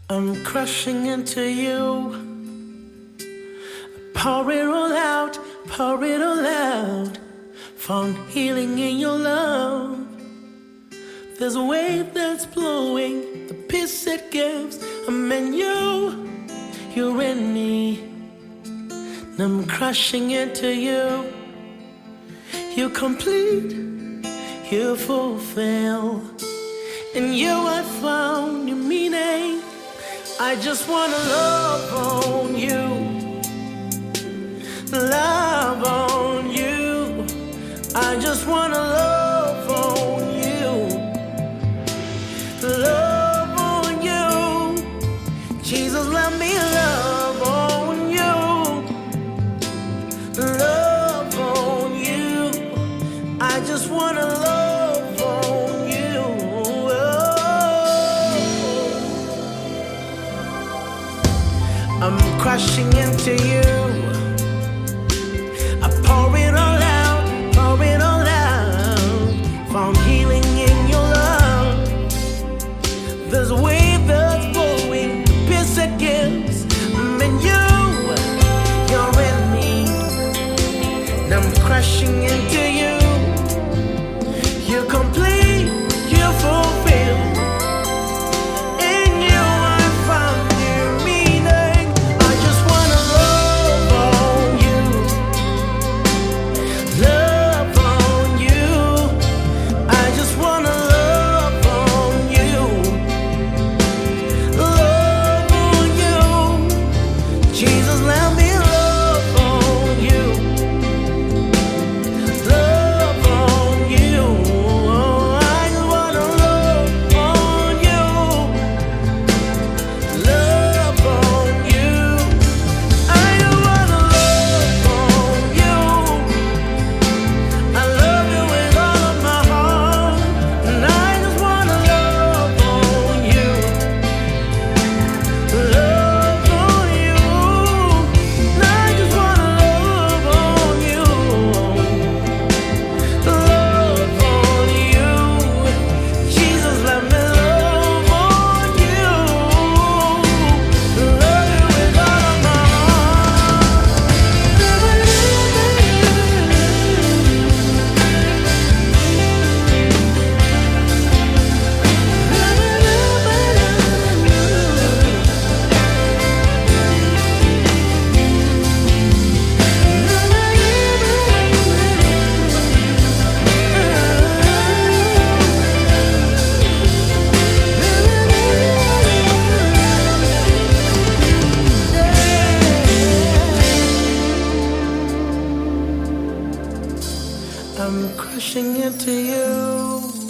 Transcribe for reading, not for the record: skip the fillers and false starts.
I'm crushing into you. Pour it all out, pour it all out. Found healing in your love. There's a wave that's blowing, the peace it gives. I'm in you, you're in me. And I'm crushing into you. You complete, you fulfill. In you I found your meaning. I just wanna love on you, love on you. I just wanna love on you, love on you. Jesus, let me love on you, love on you. I just wanna love on you. I'm crashing into you. I pour it all out, pour it all out. Found healing in your love. There's a wave that's flowing, the peace it gives. I'm in you, you're in me. And I'm crashing into you. You're complete, you're fulfilled. I'm crashing into you.